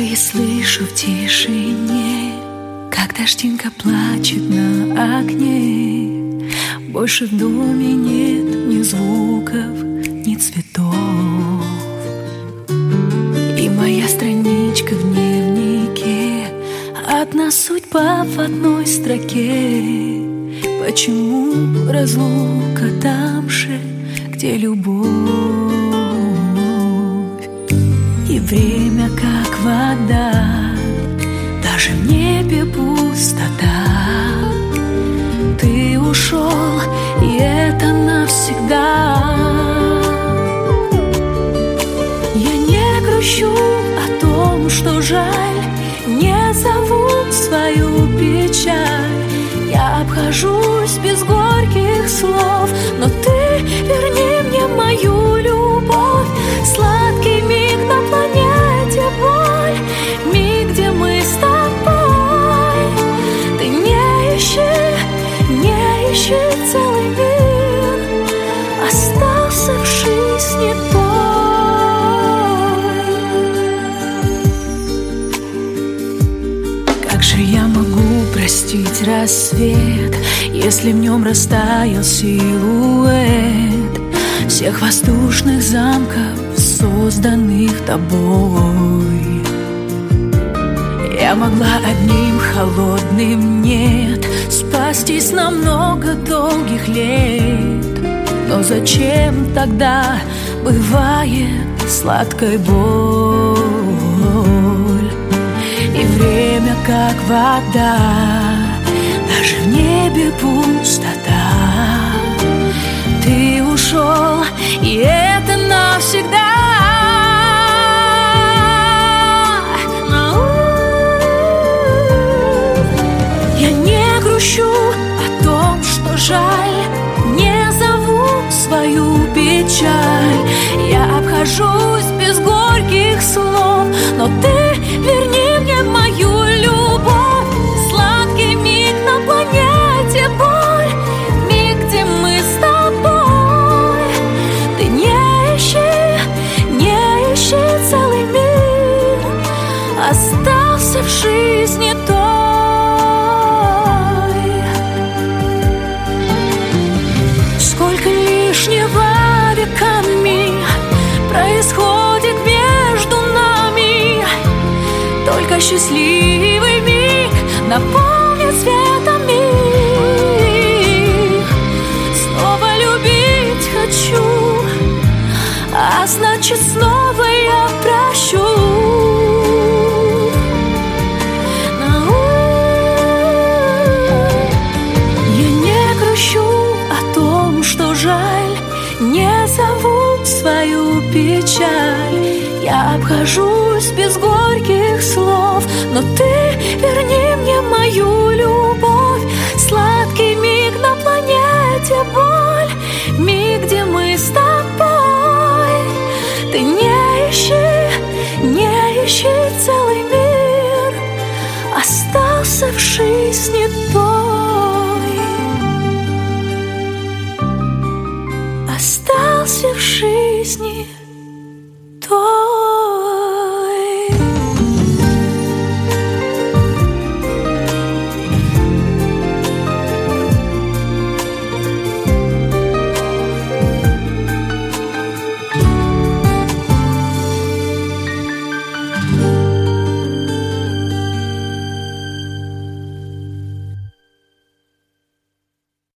Впервые слышу в тишине, как дождинка плачет на окне. Больше в доме нет ни звуков, ни цветов. И моя страничка в дневнике, одна судьба в одной строке. Почему разлука там же, где любовь? И время как вода, даже в небе пустота. Ты ушел, и это навсегда. Я не грущу о том, что жаль, не зову свою печаль. Я обхожусь без горьких слов, но ты верни мне мою любовь. Сладкий миг на планете боль, миг, где мы с тобой. Ты не ищи целый мир, остался в жизни той. Как же я могу простить рассвет, если в нем растаял силуэт всех воздушных замков, созданных тобой? Я могла одним холодным «нет» спастись на много долгих лет. Но зачем тогда бывает сладкая боль? И время как вода, даже в небе пустота. Ты ушел, и это навсегда. Я не грущу о том, что жаль, не зову свою печаль. Я обхожусь без горьких слов, но ты верни мне мою любовь. Сладкий миг на планете боль, миг, где мы с тобой. Ты не ищи целый мир, остался в жизни той. Сколько лишнего веками происходит между нами, только счастливый миг наполнит светом мир. Снова любить хочу, а значит снова я прощу. Я не грущу о том, что жаль, не зову свою печаль. Я обхожусь без горьких слов, но ты верни мне мою любовь. Сладкий миг на планете боль, миг, где мы с тобой. Ты не ищи целый мир, остался в жизни той. Остался в жизни